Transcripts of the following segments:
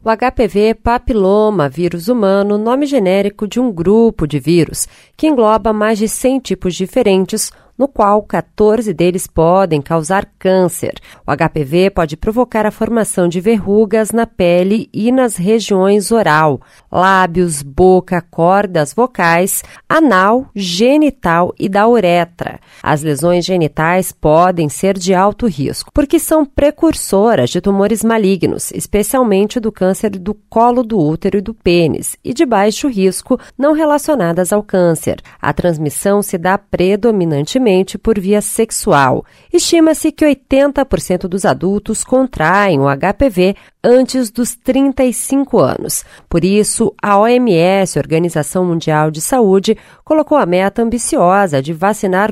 O HPV papiloma vírus humano, nome genérico de um grupo de vírus que engloba mais de 100 tipos diferentes, no qual 14 deles podem causar câncer. O HPV pode provocar a formação de verrugas na pele e nas regiões oral, lábios, boca, cordas vocais, anal, genital e da uretra. As lesões genitais podem ser de alto risco, porque são precursoras de tumores malignos, especialmente do câncer do colo do útero e do pênis, e de baixo risco, não relacionadas ao câncer. A transmissão se dá predominantemente por via sexual. Estima-se que 80% dos adultos contraem o HPV antes dos 35 anos. Por isso, a OMS, Organização Mundial de Saúde, colocou a meta ambiciosa de vacinar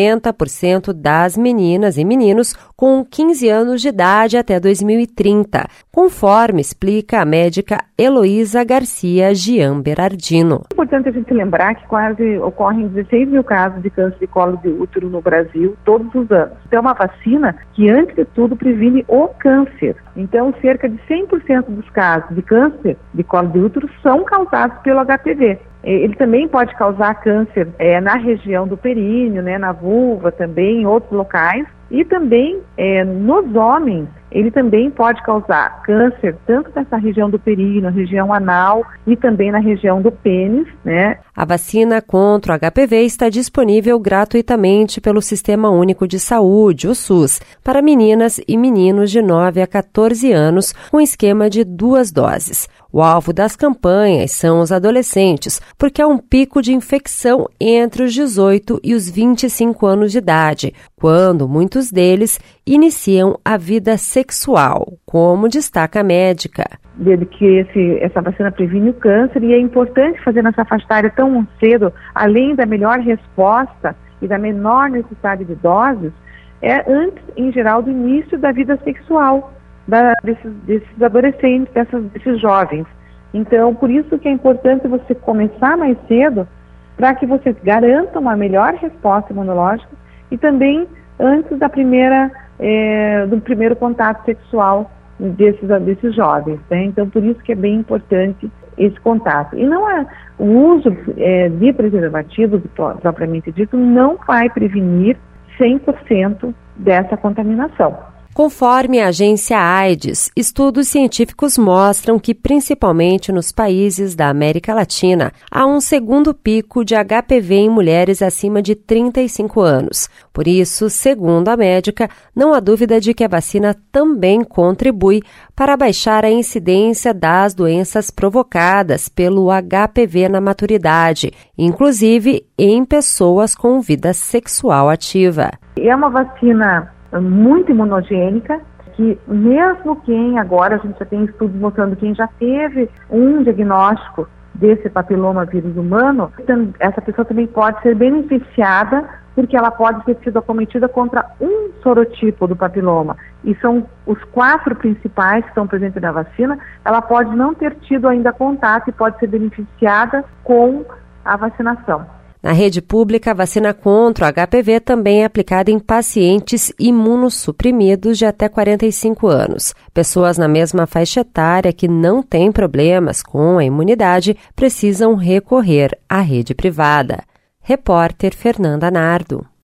90% das meninas e meninos com 15 anos de idade até 2030, conforme explica a médica Heloísa Garcia Gian Berardino. É importante a gente lembrar que quase ocorrem 16 mil casos de câncer de colo de útero no Brasil todos os anos. Então é uma vacina que, antes de tudo, previne o câncer. Então, cerca de 100% dos casos de câncer de colo de útero são causados pelo HPV. Ele também pode causar câncer na região do períneo, na vulva também, em outros locais. E também, nos homens, ele também pode causar câncer, tanto nessa região do períneo, na região anal e também na região do pênis, A vacina contra o HPV está disponível gratuitamente pelo Sistema Único de Saúde, o SUS, para meninas e meninos de 9 a 14 anos, com esquema de 2 doses. O alvo das campanhas são os adolescentes, porque há um pico de infecção entre os 18 e os 25 anos de idade, quando muitos deles iniciam a vida sexual, como destaca a médica. Desde que essa vacina previne o câncer, e é importante fazer nessa faixa etária tão cedo, além da melhor resposta e da menor necessidade de doses, antes, em geral, do início da vida sexual desses adolescentes, desses jovens. Então, por isso que é importante você começar mais cedo, para que você garanta uma melhor resposta imunológica e também antes do primeiro contato sexual desses jovens. Então, por isso que é bem importante esse contato. E não o uso de preservativos, propriamente dito, não vai prevenir 100% dessa contaminação. Conforme a agência AIDS, estudos científicos mostram que, principalmente nos países da América Latina, há um segundo pico de HPV em mulheres acima de 35 anos. Por isso, segundo a médica, não há dúvida de que a vacina também contribui para baixar a incidência das doenças provocadas pelo HPV na maturidade, inclusive em pessoas com vida sexual ativa. É uma vacina muito imunogênica, que mesmo quem agora, a gente já tem estudos mostrando quem já teve um diagnóstico desse papiloma vírus humano, essa pessoa também pode ser beneficiada, porque ela pode ter sido acometida contra um sorotipo do papiloma, e são os 4 principais que estão presentes na vacina. Ela pode não ter tido ainda contato e pode ser beneficiada com a vacinação. Na rede pública, a vacina contra o HPV também é aplicada em pacientes imunossuprimidos de até 45 anos. Pessoas na mesma faixa etária que não têm problemas com a imunidade precisam recorrer à rede privada. Repórter Fernanda Nardo.